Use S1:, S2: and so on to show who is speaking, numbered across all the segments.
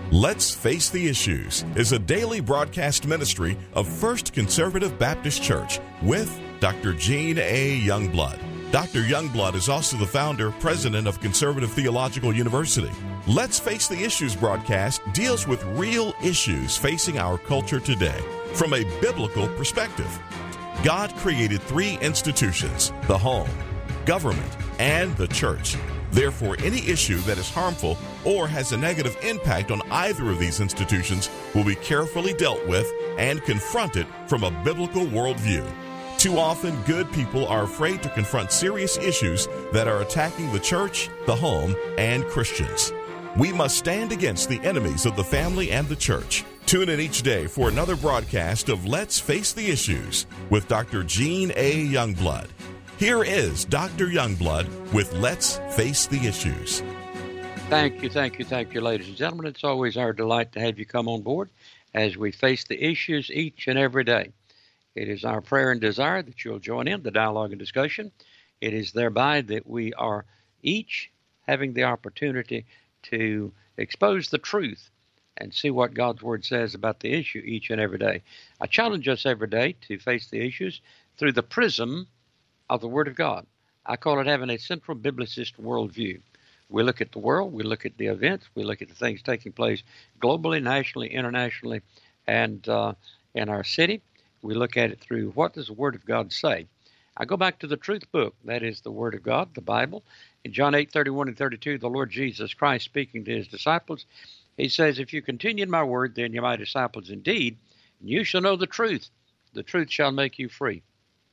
S1: Let's Face the Issues is a daily broadcast ministry of First Conservative Baptist Church with Dr. Gene A. Youngblood. Dr. Youngblood is also the founder, president of Conservative Theological University. Let's Face the Issues broadcast deals with real issues facing our culture today from a biblical perspective. God created three institutions: the home, government, and the church. Therefore, any issue that is harmful or has a negative impact on either of these institutions will be carefully dealt with and confronted from a biblical worldview. Too often, good people are afraid to confront serious issues that are attacking the church, the home, and Christians. We must stand against the enemies of the family and the church. Tune in each day for another broadcast of Let's Face the Issues with Dr. Gene A. Youngblood. Here is Dr. Youngblood with Let's Face the Issues.
S2: Thank you, ladies and gentlemen. It's always our delight to have you come on board as we face the issues each and every day. It is our prayer and desire that you'll join in the dialogue and discussion. It is thereby that we are each having the opportunity to expose the truth and see what God's Word says about the issue each and every day. I challenge us every day to face the issues through the prism of the Word of God. I call it having a central biblicist worldview. We look at the world, we look at the events, we look at the things taking place globally, nationally, internationally, and in our city. We look at it through what does the Word of God say. I go back to the truth book, that is the Word of God, the Bible. In John 8:31 and 32, the Lord Jesus Christ speaking to his disciples, he says, "If you continue in my word, then you're my disciples indeed, and you shall know the truth. The truth shall make you free."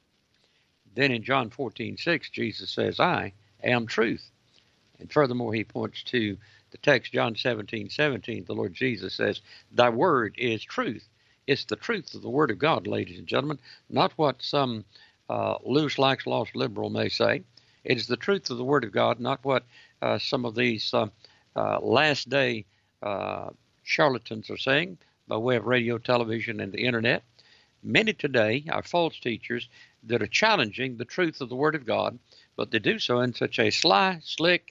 S2: Then in John 14:6, Jesus says, "I am truth." And furthermore, he points to the text, John 17:17. The Lord Jesus says, "Thy word is truth." It's the truth of the Word of God, ladies and gentlemen, not what some loose, lax, lost liberal may say. It is the truth of the Word of God, not what some of these last day charlatans are saying by way of radio, television, and the internet. Many today are false teachers that are challenging the truth of the Word of God, but they do so in such a sly, slick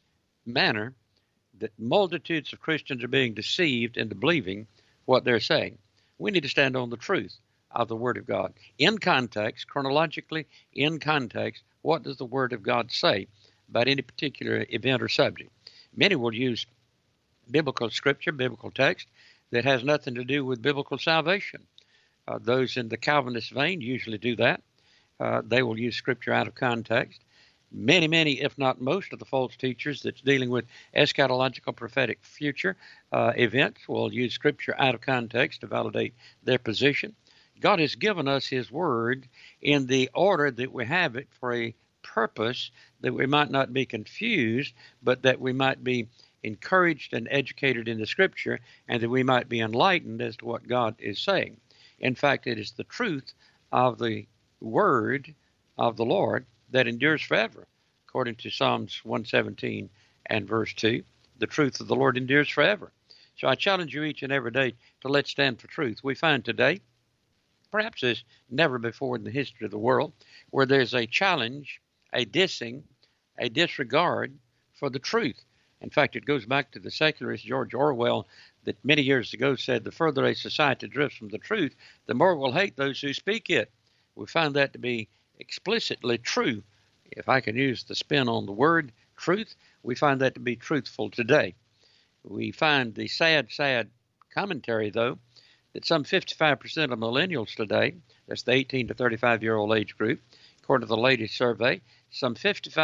S2: manner that multitudes of Christians are being deceived into believing what they're saying. We need to stand on the truth of the Word of God. In context, chronologically, in context, what does the Word of God say about any particular event or subject? Many will use biblical scripture, biblical text, that has nothing to do with biblical salvation. Those in the Calvinist vein usually do that. They will use scripture out of context. Many, if not most of the false teachers that's dealing with eschatological prophetic future events will use scripture out of context to validate their position. God has given us his word in the order that we have it for a purpose, that we might not be confused, but that we might be encouraged and educated in the scripture, and that we might be enlightened as to what God is saying. In fact, it is the truth of the word of the Lord that endures forever. According to Psalms 117 and verse 2, the truth of the Lord endures forever. So I challenge you each and every day to let's stand for truth. We find today, perhaps as never before in the history of the world, where there's a challenge, a dissing, a disregard for the truth. In fact, it goes back to the secularist George Orwell that many years ago said, the further a society drifts from the truth, the more we'll hate those who speak it. We find that to be explicitly true. If I can use the spin on the word truth, we find that to be truthful today. We find the sad commentary, though, that some 55% of millennials today, that's the 18 to 35-year-old age group, according to the latest survey, some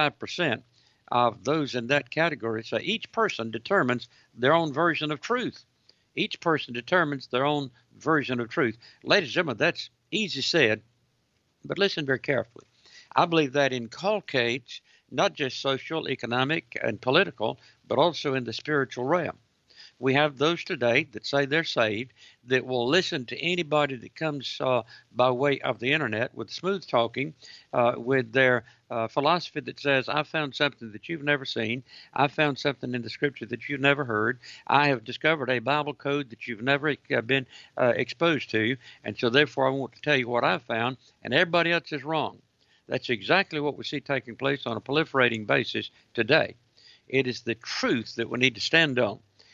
S2: 55% of those in that category say each person determines their own version of truth. Each person determines their own version of truth. Ladies and gentlemen, that's easy said, but listen very carefully. I believe that inculcates not just social, economic, and political, but also in the spiritual realm. We have those today that say they're saved that will listen to anybody that comes by way of the internet with smooth talking, with their philosophy that says, I found something that you've never seen. I found something in the scripture that you've never heard. I have discovered a Bible code that you've never been exposed to. And so therefore I want to tell you what I found, and everybody else is wrong. That's exactly what we see taking place on a proliferating basis today. It is the truth that we need to stand on.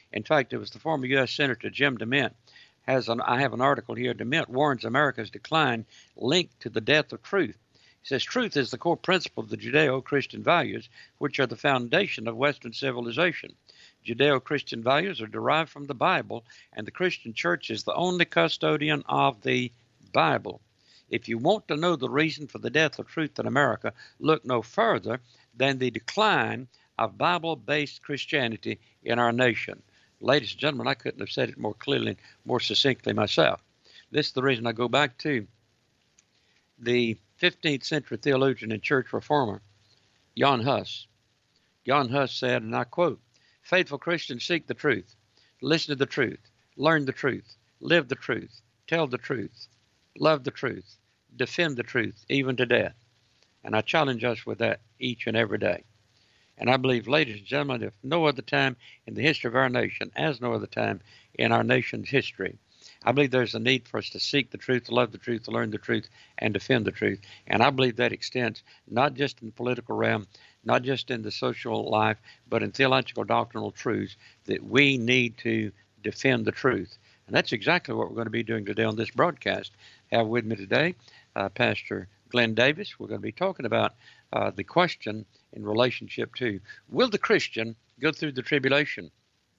S2: In fact, it was the former U.S. Senator Jim DeMint. I have an article here. DeMint warns America's decline linked to the death of truth. He says, truth is the core principle of the Judeo-Christian values, which are the foundation of Western civilization. Judeo-Christian values are derived from the Bible, and the Christian church is the only custodian of the Bible. If you want to know the reason for the death of truth in America, look no further than the decline of Bible-based Christianity in our nation. Ladies and gentlemen, I couldn't have said it more clearly and more succinctly myself. This is the reason I go back to the 15th century theologian and church reformer, Jan Hus. Jan Hus said, and I quote, "Faithful Christians seek the truth, listen to the truth, learn the truth, live the truth, tell the truth, love the truth, defend the truth, even to death." And I challenge us with that each and every day. And I believe, ladies and gentlemen, if no other time in the history of our nation, as no other time in our nation's history, I believe there's a need for us to seek the truth, to love the truth, to learn the truth, and defend the truth. And I believe that extends not just in the political realm, not just in the social life, but in theological doctrinal truths, that we need to defend the truth. And that's exactly what we're going to be doing today on this broadcast. I have with me today Pastor Glenn Davis. We're going to be talking about the question in relationship to, will the Christian go through the tribulation?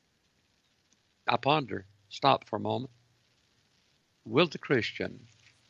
S2: I ponder, stop for a moment. Will the Christian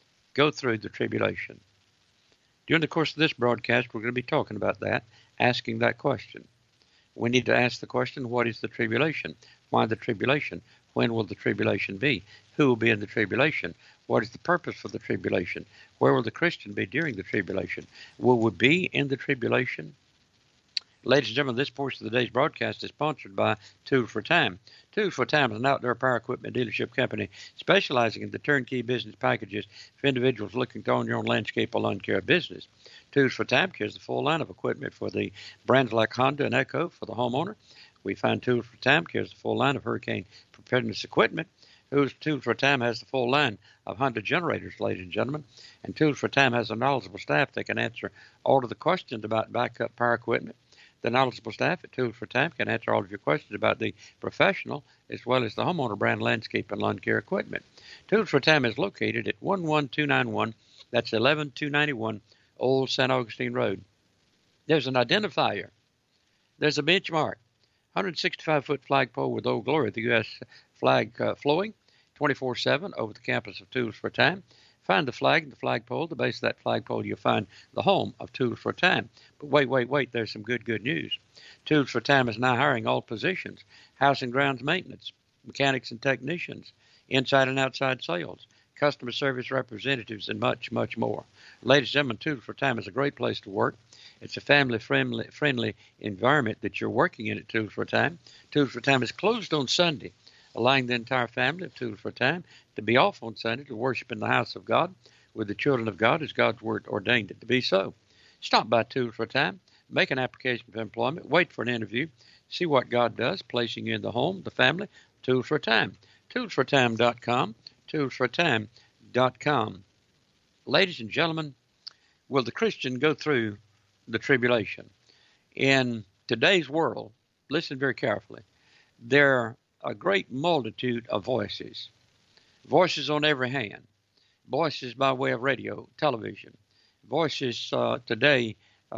S2: go through the tribulation? During the course of this broadcast, we're going to be talking about that, asking that question. We need to ask the question, what is the tribulation? Why the tribulation? When will the tribulation be? Who will be in the tribulation? What is the purpose for the tribulation? Where will the Christian be during the tribulation? Will we be in the tribulation? Ladies and gentlemen, this portion of the day's broadcast is sponsored by Tools for Time. Tools for Time is an outdoor power equipment dealership company specializing in the turnkey business packages for individuals looking to own your own landscape or lawn care business. Tools for Time carries the full line of equipment for the brands like Honda and Echo for the homeowner. We find Tools for Time carries the full line of hurricane preparedness equipment. Tools for Time has the full line of Honda generators, ladies and gentlemen. And Tools for Time has a knowledgeable staff that can answer all of the questions about backup power equipment. The knowledgeable staff at Tools for Time can answer all of your questions about the professional as well as the homeowner brand landscape and lawn care equipment. Tools for Time is located at 11291, that's 11291 Old St. Augustine Road. There's an identifier. There's a benchmark. 165-foot flagpole with Old Glory, the U.S. flag flowing 24/7 over the campus of Tools for Time. Find the flag and the flagpole. At the base of that flagpole, you'll find the home of Tools for Time. But wait, there's some good news. Tools for Time is now hiring all positions: house and grounds maintenance, mechanics and technicians, inside and outside sales, customer service representatives, and much more. Ladies and gentlemen, Tools for Time is a great place to work. It's a family-friendly environment that you're working in at Tools for Time. Tools for Time is closed on Sunday, allowing the entire family of Tools for Time to be off on Sunday to worship in the house of God with the children of God as God's Word ordained it to be so. Stop by Tools for Time, make an application for employment, wait for an interview, see what God does, placing you in the home, the family, Tools for Time. ToolsForTime.com, ToolsForTime.com. Ladies and gentlemen, will the Christian go through the tribulation? In today's world, listen very carefully, there are a great multitude of voices on every hand, voices by way of radio, television, voices today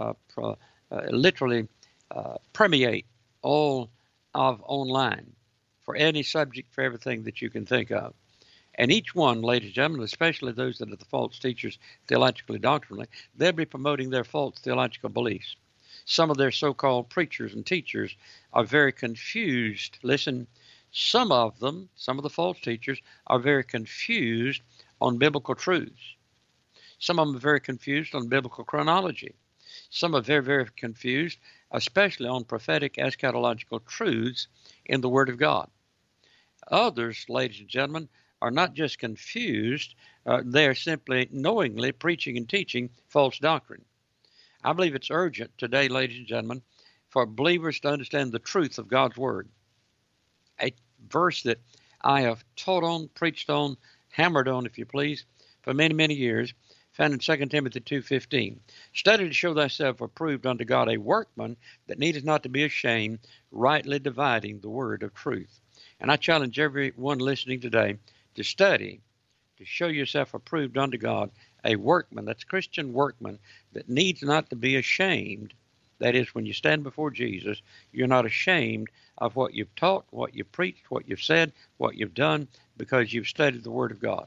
S2: literally permeate all of online for any subject, for everything that you can think of. And each one, ladies and gentlemen, especially those that are the false teachers theologically, doctrinally, they'll be promoting their false theological beliefs. Some of their so-called preachers and teachers are very confused. Listen, some of the false teachers are very confused on biblical truths. Some of them are very confused on biblical chronology. Some are very confused, especially on prophetic eschatological truths in the Word of God. Others, ladies and gentlemen, are not just confused, they are simply knowingly preaching and teaching false doctrine. I believe it's urgent today, ladies and gentlemen, for believers to understand the truth of God's Word. A verse that I have taught on, preached on, hammered on, if you please, for many years, found in 2 Timothy 2:15. Study to show thyself approved unto God, a workman that needeth not to be ashamed, rightly dividing the word of truth. And I challenge everyone listening today to study, to show yourself approved unto God, a workman, that's a Christian workman, that needs not to be ashamed. That is, when you stand before Jesus, you're not ashamed of what you've taught, what you've preached, what you've said, what you've done, because you've studied the Word of God.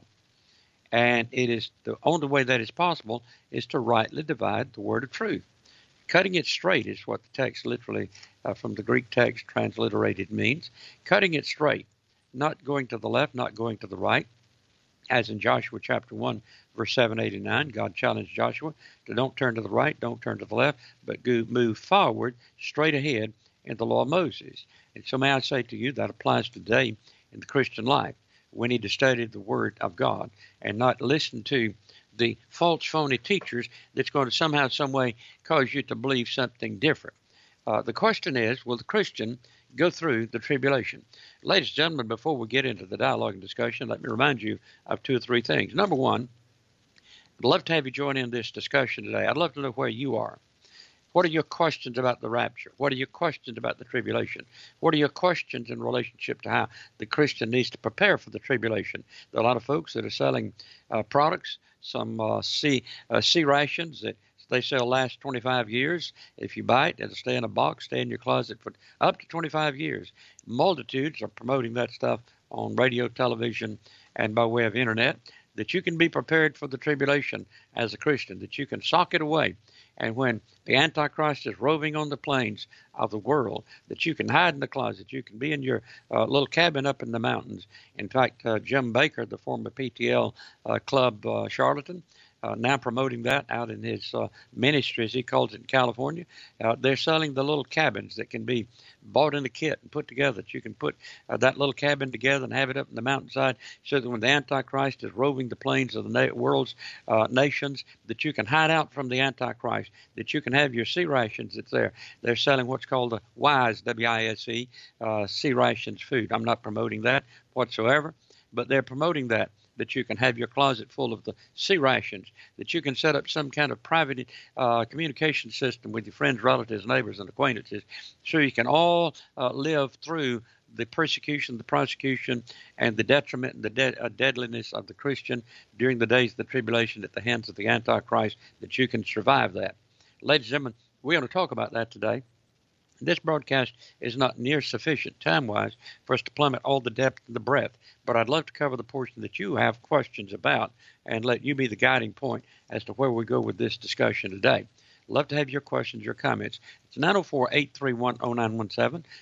S2: And it is the only way that is possible is to rightly divide the word of truth. Cutting it straight is what the text literally, from the Greek text transliterated, means. Cutting it straight, not going to the left, not going to the right. As in Joshua chapter 1, verse 7, 8, and 9, God challenged Joshua to don't turn to the right, don't turn to the left, but move forward, straight ahead in the law of Moses. And so may I say to you, that applies today in the Christian life. We need to study the Word of God and not listen to the false, phony teachers that's going to somehow, some way cause you to believe something different. The question is, will the Christian go through the tribulation? Ladies and gentlemen, before we get into the dialogue and discussion, let me remind you of 2 or 3 things. Number one, I'd love to have you join in this discussion today. I'd love to know where you are. What are your questions about the rapture? What are your questions about the tribulation? What are your questions in relationship to how the Christian needs to prepare for the tribulation? There are a lot of folks that are selling products, some C rations that they sell last 25 years. If you buy it, it'll stay in a box, stay in your closet for up to 25 years. Multitudes are promoting that stuff on radio, television, and by way of internet, that you can be prepared for the tribulation as a Christian, that you can sock it away. And when the Antichrist is roving on the plains of the world, that you can hide in the closet, you can be in your little cabin up in the mountains. In fact, Jim Baker, the former PTL club charlatan, now promoting that out in his ministry, as he calls it, in California. They're selling the little cabins that can be bought in a kit and put together, that you can put that little cabin together and have it up in the mountainside, so that when the Antichrist is roving the plains of the world's nations, that you can hide out from the Antichrist, that you can have your C rations that's there. They're selling what's called the WISE, W-I-S-E, C rations food. I'm not promoting that whatsoever, but they're promoting that you can have your closet full of the C rations, that you can set up some kind of private communication system with your friends, relatives, neighbors, and acquaintances, so you can all live through the persecution, the prosecution, and the detriment and the deadliness of the Christian during the days of the tribulation at the hands of the Antichrist, that you can survive that. Ladies and gentlemen, we're going to talk about that today. This broadcast is not near sufficient time-wise for us to plummet all the depth and the breadth, but I'd love to cover the portion that you have questions about and let you be the guiding point as to where we go with this discussion today. Love to have your questions, your comments. It's 904-831-0917,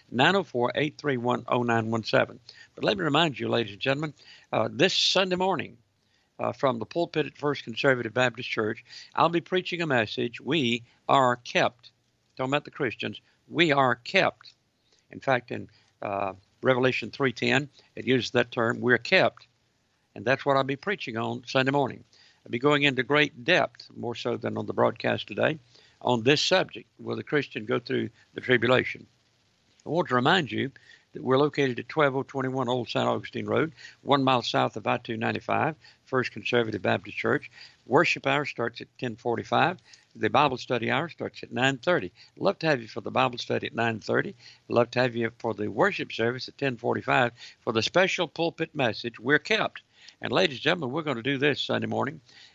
S2: 904-831-0917. But let me remind you, ladies and gentlemen, this Sunday morning, from the pulpit at First Conservative Baptist Church, I'll be preaching a message, We Are Kept. Talking about the Christians, we are kept. In fact, in Revelation 3:10, it uses that term, we're kept. And that's what I'll be preaching on Sunday morning. I'll be going into great depth, more so than on the broadcast today, on this subject. Will the Christian go through the tribulation? I want to remind you that we're located at 12021 Old St. Augustine Road, 1 mile south of I-295, First Conservative Baptist Church. Worship hour starts at 10:45. The Bible study hour starts at 9:30. Love to have you for the Bible study at 9:30. Love to have you for the worship service at 10:45 for the special pulpit message, We're Kept. And ladies and gentlemen, we're going to do this Sunday morning.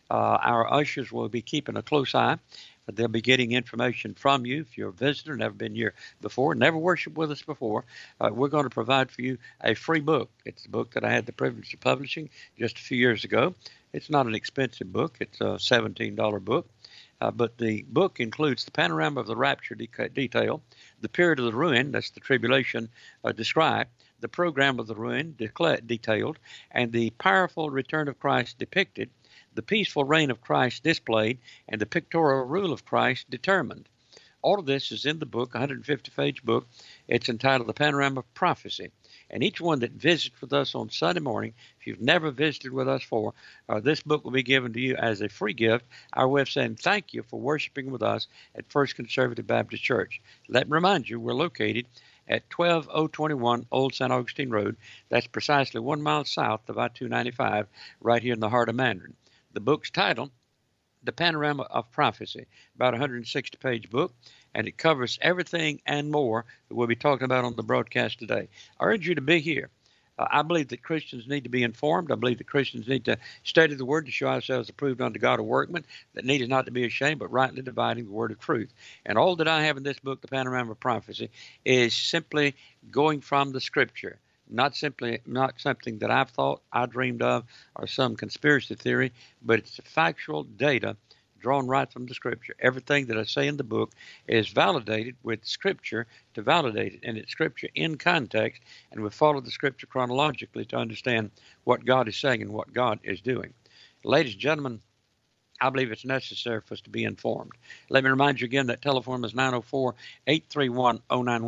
S2: Our ushers will be keeping a close eye. They'll be getting information from you. If you're a visitor, never been here before, never worshiped with us before, we're going to provide for you a free book. It's a book that I had the privilege of publishing just a few years ago. It's not an expensive book. It's a $17 book. But the book includes the panorama of the rapture detail, the period of the ruin, that's the tribulation described, the program of the ruin detailed, and the powerful return of Christ depicted, the peaceful reign of Christ displayed, and the pictorial rule of Christ determined. All of this is in the book, a 150-page book. It's entitled The Panorama of Prophecy. And each one that visits with us on Sunday morning, if you've never visited with us before, this book will be given to you as a free gift, our way of saying thank you for worshiping with us at First Conservative Baptist Church. Let me remind you, we're located at 12021 Old St. Augustine Road. That's precisely 1 mile south of I-295, right here in the heart of Mandarin. The book's title, The Panorama of Prophecy, about a 160-page book, and it covers everything and more that we'll be talking about on the broadcast today. I urge you to be here. I believe that Christians need to be informed. I believe that Christians need to study the Word to show ourselves approved unto God, a workman that needeth not to be ashamed, but rightly dividing the word of truth. And all that I have in this book, The Panorama of Prophecy, is simply going from the Scripture. Not something that I've thought, I dreamed of, or some conspiracy theory, but it's factual data drawn right from the Scripture. Everything that I say in the book is validated with Scripture to validate it, and it's Scripture in context, and we follow the Scripture chronologically to understand what God is saying and what God is doing. Ladies and gentlemen, I believe it's necessary for us to be informed. Let me remind you again that telephone is 904-831-0917,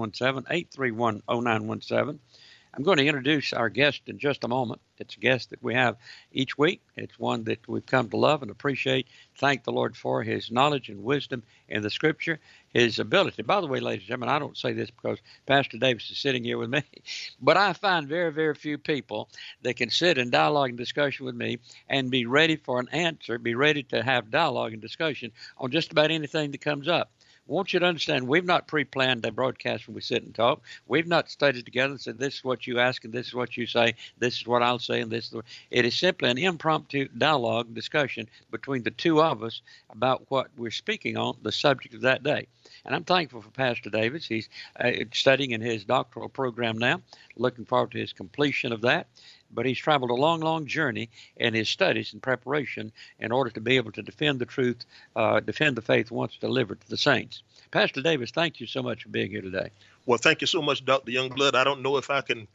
S2: 831-0917. I'm going to introduce our guest in just a moment. It's a guest that we have each week. It's one that we've come to love and appreciate. Thank the Lord for his knowledge and wisdom in the Scripture, his ability. By the way, ladies and gentlemen, I don't say this because Pastor Davis is sitting here with me, but I find very, very few people that can sit in dialogue and discussion with me and be ready for an answer, be ready to have dialogue and discussion on just about anything that comes up. I want you to understand, we've not pre-planned a broadcast when we sit and talk. We've not studied together and said, this is what you ask and this is what you say, this is what I'll say, and this is what... It is simply an impromptu dialogue, discussion between the two of us about what we're speaking on, the subject of that day. And I'm thankful for Pastor Davis. He's studying in his doctoral program now, looking forward to his completion of that. But he's traveled a long, long journey in his studies and preparation in order to be able to defend the truth, defend the faith once delivered to the saints. Pastor Davis, thank you so much for being here today.
S3: Well, thank you so much, Dr. Youngblood. I don't know if I can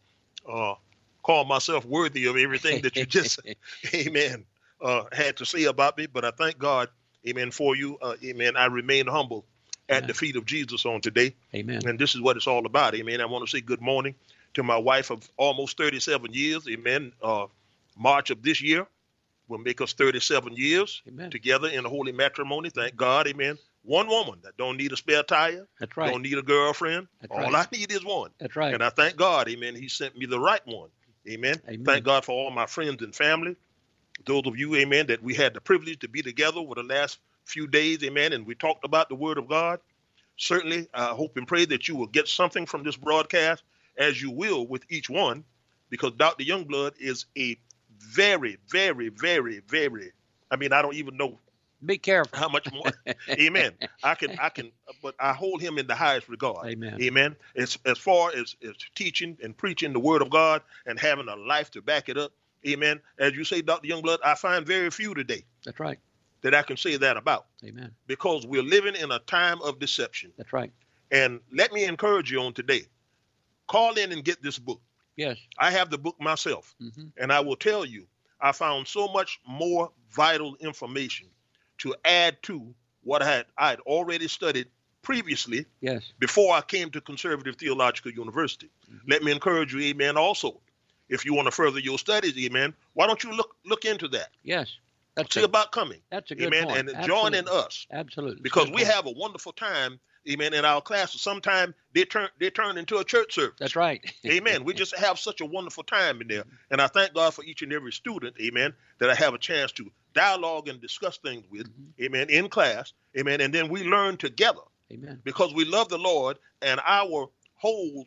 S3: call myself worthy of everything that you just, amen, had to say about me, but I thank God, amen, for you. Amen. I remain humble at the feet of Jesus on today.
S2: Amen.
S3: And this is what it's all about. Amen. I want to say good morning to my wife of almost 37 years. Amen. March of this year will make us 37 years together in a holy matrimony. Thank God. Amen. One woman that don't need a spare tire.
S2: That's right.
S3: Don't need a girlfriend.
S2: That's
S3: all
S2: right.
S3: I need is one.
S2: That's right.
S3: And I thank God. Amen. He sent me the right one. Amen.
S2: Amen.
S3: Thank God for all my friends and family. Those of you, amen, that we had the privilege to be together over the last few days. Amen. And we talked about the word of God. Certainly, I hope and pray that you will get something from this broadcast, as you will with each one, because Dr. Youngblood is a very, very, very, very, I mean, I don't even know.
S2: Be careful.
S3: How much more? Amen. I can, but I hold him in the highest regard.
S2: Amen.
S3: Amen. As far as teaching and preaching the word of God and having a life to back it up. Amen. As you say, Dr. Youngblood, I find very few today.
S2: That's right.
S3: That I can say that about.
S2: Amen. Because
S3: we're living in a time of deception.
S2: That's right.
S3: And let me encourage you on today. Call in and get this book.
S2: Yes.
S3: I have the book myself. Mm-hmm. And I will tell you, I found so much more vital information to add to what I had already studied previously.
S2: Yes. Before
S3: I came to Conservative Theological University. Mm-hmm. Let me encourage you, amen, also. If you want to further your studies, amen, why don't you look into that?
S2: Yes.
S3: See about coming.
S2: That's a good
S3: amen,
S2: point.
S3: And join in us.
S2: Absolutely.
S3: Because we have a wonderful time, amen, in our classes. Sometimes they turn into a church service.
S2: That's right.
S3: Amen. We just have such a wonderful time in there. And I thank God for each and every student, amen, that I have a chance to dialogue and discuss things with, amen, in class, amen, and then we learn together.
S2: Amen.
S3: Because we love the Lord, and our whole,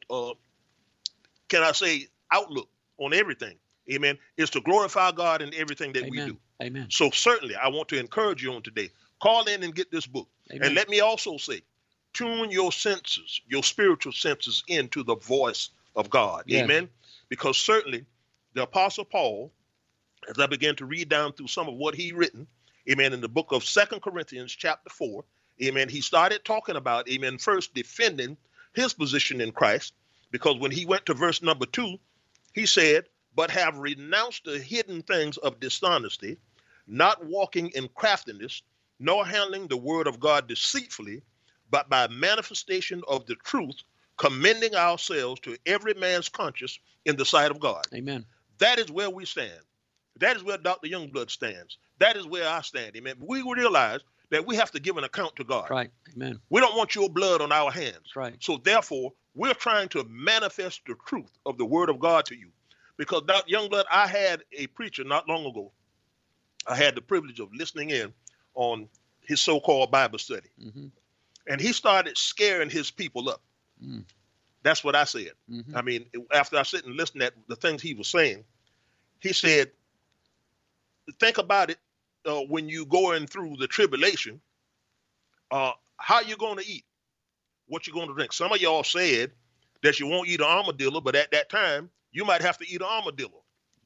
S3: outlook on everything, amen, is to glorify God in everything that we do.
S2: Amen.
S3: So certainly I want to encourage you on today. Call in and get this book. Amen. And let me also say, tune your senses, your spiritual senses into the voice of God. Yes. Amen. Because certainly the Apostle Paul, as I began to read down through some of what he written, amen, in the book of 2 Corinthians chapter 4, amen, he started talking about, amen, first defending his position in Christ, because when he went to verse number 2, he said, but have renounced the hidden things of dishonesty, not walking in craftiness, nor handling the word of God deceitfully, but by manifestation of the truth, commending ourselves to every man's conscience in the sight of God.
S2: Amen.
S3: That is where we stand. That is where Dr. Youngblood stands. That is where I stand. Amen. We realize that we have to give an account to God.
S2: Right. Amen.
S3: We don't want your blood on our hands.
S2: That's right.
S3: So therefore, we're trying to manifest the truth of the word of God to you. Because Dr. Youngblood, I had a preacher not long ago. I had the privilege of listening in on his so-called Bible study. Mm-hmm. And he started scaring his people up. That's what I said.
S2: Mm-hmm.
S3: I mean, after I sit and listen at the things he was saying, he said, think about it when you going through the tribulation, how you going to eat, what you going to drink. Some of y'all said that you won't eat an armadillo, but at that time, you might have to eat an armadillo.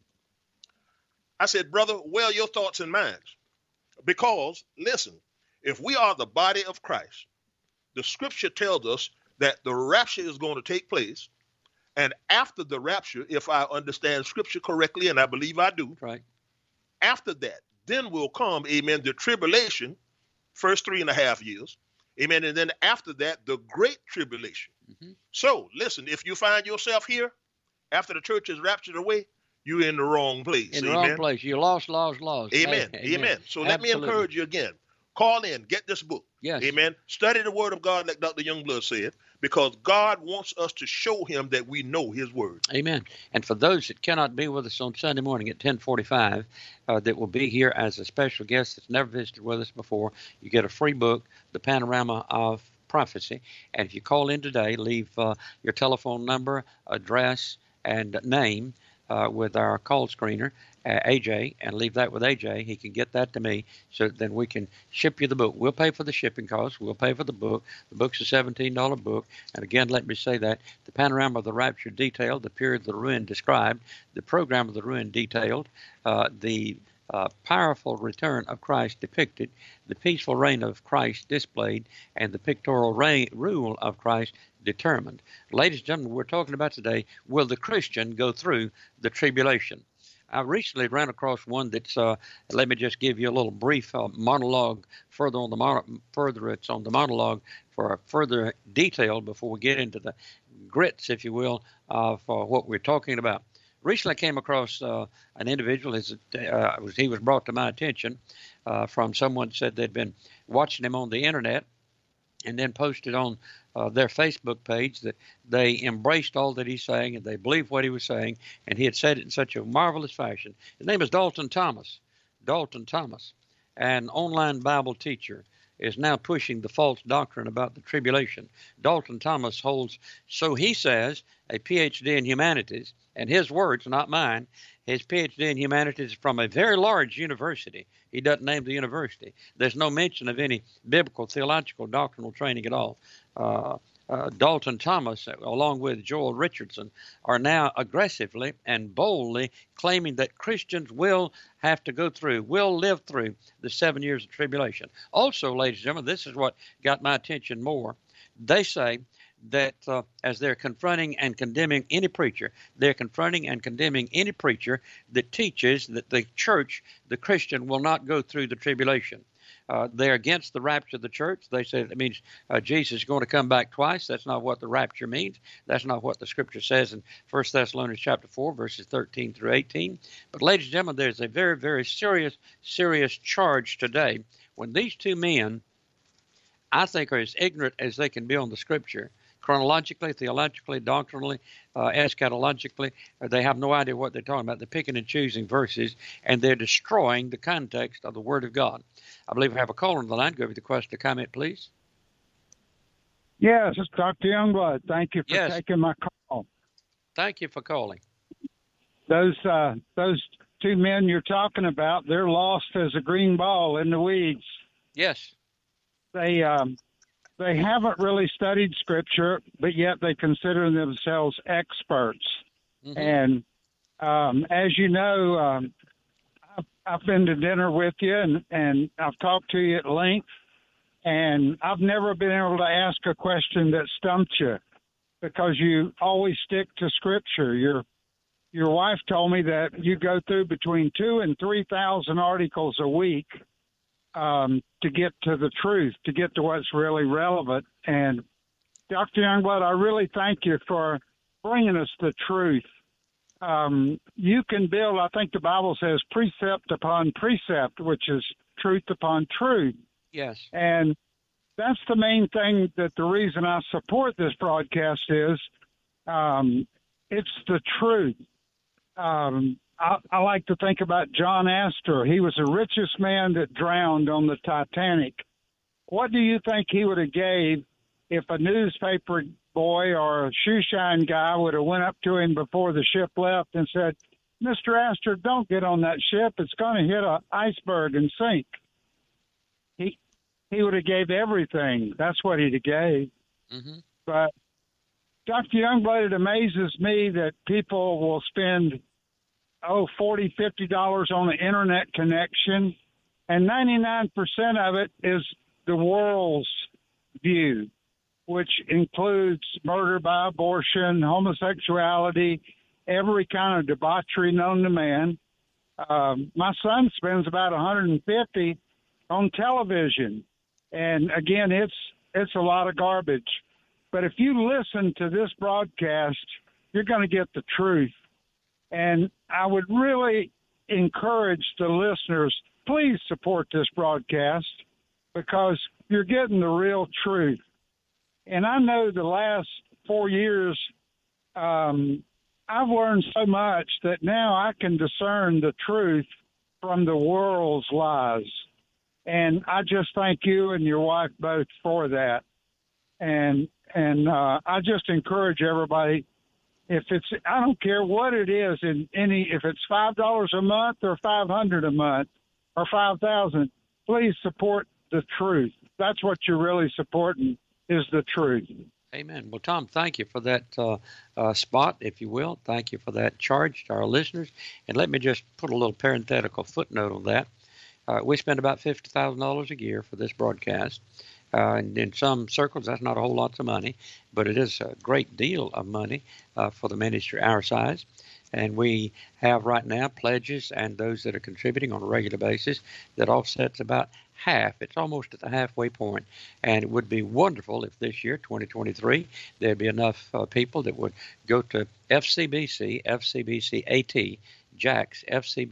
S3: I said, brother, well, your thoughts and minds. Because, listen, if we are the body of Christ, the scripture tells us that the rapture is going to take place. And after the rapture, if I understand scripture correctly, and I believe I do,
S2: right.
S3: After that, then will come, amen, the tribulation, first 3.5 years, amen, and then after that, the great tribulation. Mm-hmm. So, listen, if you find yourself here after the church is raptured away, you're in the wrong place.
S2: In the wrong place. You lost.
S3: Amen. Amen. So let me encourage you again. Call in, get this book.
S2: Yes.
S3: Amen. Study the word of God like Dr. Youngblood said, because God wants us to show him that we know his word.
S2: Amen. And for those that cannot be with us on Sunday morning at 10:45, that will be here as a special guest that's never visited with us before, you get a free book, The Panorama of Prophecy. And if you call in today, leave your telephone number, address, and name with our call screener, AJ, and leave that with AJ. He can get that to me, so then we can ship you the book. We'll pay for the shipping costs. We'll pay for the book. The book's a $17 book. And again, let me say that the panorama of the rapture detailed, the period of the ruin described, the program of the ruin detailed, the powerful return of Christ depicted, the peaceful reign of Christ displayed, and the pictorial rule of Christ determined. Ladies and gentlemen, we're talking about today, will the Christian go through the tribulation? I recently ran across one that's, let me just give you a little brief monologue further on it's on the monologue for further detail before we get into the grits, if you will, of what we're talking about. Recently I came across an individual, he was brought to my attention from someone said they'd been watching him on the internet and then posted on their Facebook page that they embraced all that he's saying and they believed what he was saying, and he had said it in such a marvelous fashion. His name is Dalton Thomas. Dalton Thomas, an online Bible teacher, is now pushing the false doctrine about the tribulation. Dalton Thomas holds, so he says, a PhD in humanities, and his words, not mine, his PhD in humanities from a very large university. He doesn't name the university. There's no mention of any biblical, theological, doctrinal training at all. Dalton Thomas, along with Joel Richardson, are now aggressively and boldly claiming that Christians will have to go through, will live through the 7 years of tribulation. Also, ladies and gentlemen, this is what got my attention more. They say that as they're confronting and condemning any preacher, they're confronting and condemning any preacher that teaches that the church, the Christian, will not go through the tribulation. They're against the rapture of the church. They say it means Jesus is going to come back twice. That's not what the rapture means. That's not what the scripture says in 1 Thessalonians chapter 4, verses 13 through 18. But ladies and gentlemen, there's a very, very serious charge today when these two men, I think, are as ignorant as they can be on the scripture. Chronologically, theologically, doctrinally, eschatologically, they have no idea what they're talking about. They're picking and choosing verses, and they're destroying the context of the Word of God. I believe we have a caller on the line. Go over the question or comment, please.
S4: Yes, it's Dr. Youngblood. Thank you for taking my call.
S2: Thank you for calling.
S4: Those two men you're talking about, they're lost as a green ball in the weeds.
S2: Yes.
S4: They haven't really studied Scripture, but yet they consider themselves experts. Mm-hmm. And as you know, I've been to dinner with you, and I've talked to you at length, and I've never been able to ask a question that stumped you because you always stick to Scripture. Your wife told me that you go through between 2,000 and 3,000 articles a week to get to the truth, to get to what's really relevant. And Dr. Youngblood, I really thank you for bringing us the truth. You can build, I think the Bible says, precept upon precept, which is truth upon truth.
S2: Yes.
S4: And that's the main thing, that the reason I support this broadcast is it's the truth. I like to think about John Astor. He was the richest man that drowned on the Titanic. What do you think he would have gave if a newspaper boy or a shoe shine guy would have went up to him before the ship left and said, Mr. Astor, don't get on that ship. It's going to hit an iceberg and sink. He would have gave everything. That's what he'd have gave. Mm-hmm. But Dr. Youngblood, it amazes me that people will spend, $40, $50 on an internet connection, and 99% of it is the world's view, which includes murder by abortion, homosexuality, every kind of debauchery known to man. My son spends about $150 on television. And again, it's a lot of garbage. But if you listen to this broadcast, you're going to get the truth. And I would really encourage the listeners, please support this broadcast because you're getting the real truth. And I know the last 4 years, I've learned so much that now I can discern the truth from the world's lies. And I just thank you and your wife both for that. And I just encourage everybody, I don't care what it is, if it's $5 a month or $500 a month or $5,000, please support the truth. That's what you're really supporting is the truth.
S2: Amen. Well, Tom, thank you for that spot, if you will. Thank you for that charge to our listeners. And let me just put a little parenthetical footnote on that. We spend about $50,000 a year for this broadcast. And in some circles, that's not a whole lot of money, but it is a great deal of money for the ministry our size. And we have right now pledges and those that are contributing on a regular basis that offsets about half. It's almost at the halfway point. And it would be wonderful if this year, 2023, there'd be enough people that would go to FCBC, FCBCAT, JAX,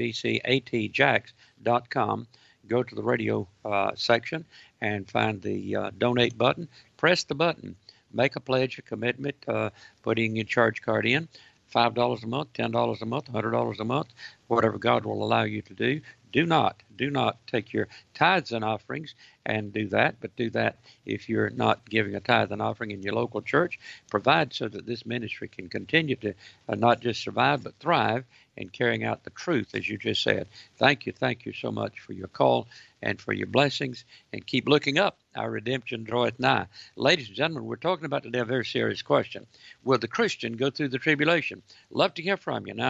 S2: FCBCATJAX.com, go to the radio section and find the donate button. Press the button. Make a pledge, a commitment, putting your charge card in. $5 a month, $10 a month, $100 a month, whatever God will allow you to do. Do not take your tithes and offerings and do that, but do that if you're not giving a tithe and offering in your local church. Provide so that this ministry can continue to not just survive, but thrive in carrying out the truth, as you just said. Thank you so much for your call and for your blessings, and keep looking up. Our redemption draweth nigh. Ladies and gentlemen, we're talking about today a very serious question. Will the Christian go through the tribulation? Love to hear from you.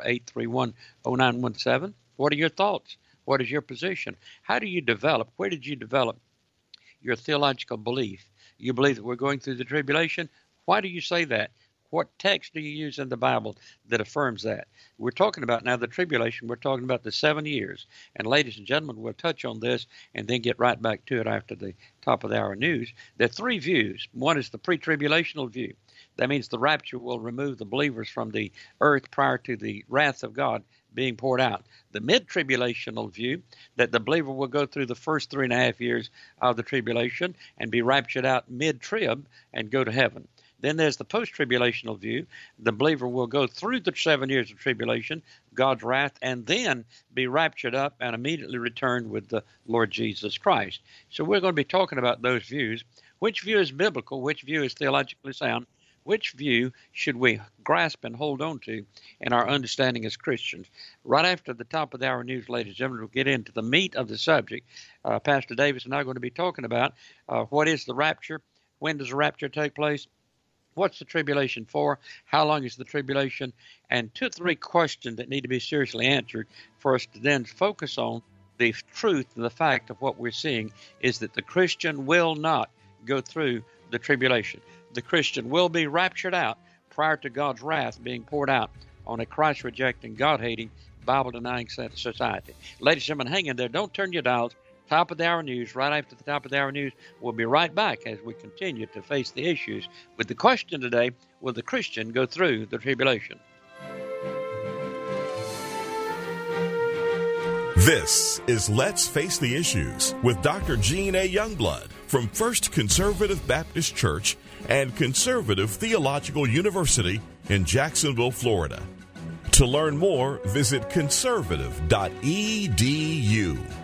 S2: 904-831-0917. What are your thoughts? What is your position? How do you develop? Where did you develop your theological belief? You believe that we're going through the tribulation? Why do you say that? What text do you use in the Bible that affirms that? We're talking about now the tribulation. We're talking about the 7 years. And ladies and gentlemen, we'll touch on this and then get right back to it after the top of the hour news. There are three views. One is the pre-tribulational view. That means the rapture will remove the believers from the earth prior to the wrath of God being poured out. The mid-tribulational view, that the believer will go through the first 3.5 years of the tribulation and be raptured out mid-trib and go to heaven. Then there's the post-tribulational view. The believer will go through the 7 years of tribulation, God's wrath, and then be raptured up and immediately return with the Lord Jesus Christ. So we're going to be talking about those views. Which view is biblical? Which view is theologically sound? Which view should we grasp and hold on to in our understanding as Christians? Right after the top of the hour news, ladies and gentlemen, we'll get into the meat of the subject. Pastor Davis and I are going to be talking about what is the rapture? When does the rapture take place? What's the tribulation for? How long is the tribulation? And 2 or 3 questions that need to be seriously answered for us to then focus on the truth and the fact of what we're seeing is that the Christian will not go through the tribulation. The Christian will be raptured out prior to God's wrath being poured out on a Christ-rejecting, God-hating, Bible-denying society. Ladies and gentlemen, hang in there. Don't turn your dials. Top of the hour news. Right after the top of the hour news, we'll be right back as we continue to face the issues with the question today, will the Christian go through the tribulation?
S1: This is Let's Face the Issues with Dr. Gene A. Youngblood from First Conservative Baptist Church and Conservative Theological University in Jacksonville, Florida. To learn more, visit conservative.edu.